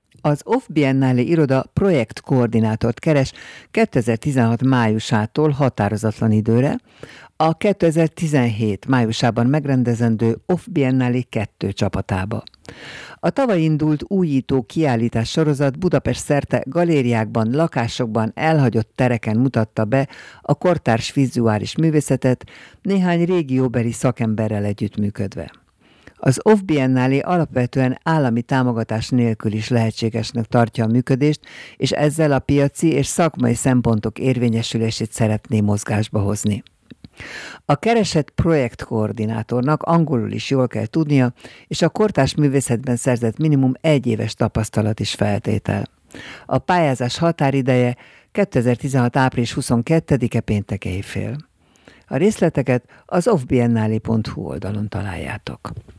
Az Off Biennale iroda projektkoordinátort keres 2016 májusától határozatlan időre, a 2017 májusában megrendezendő Off Biennale 2 csapatába. A tavaly indult újító kiállítás sorozat Budapest szerte galériákban, lakásokban, elhagyott tereken mutatta be a kortárs vizuális művészetet néhány régióbeli szakemberrel együttműködve. Az Off Biennale alapvetően állami támogatás nélkül is lehetségesnek tartja a működést, és ezzel a piaci és szakmai szempontok érvényesülését szeretné mozgásba hozni. A keresett projektkoordinátornak angolul is jól kell tudnia, és a kortárs művészetben szerzett minimum 1 éves tapasztalat is feltétel. A pályázás határideje 2016. április 22-e péntek éjfél. A részleteket az offbiennale.hu oldalon találjátok.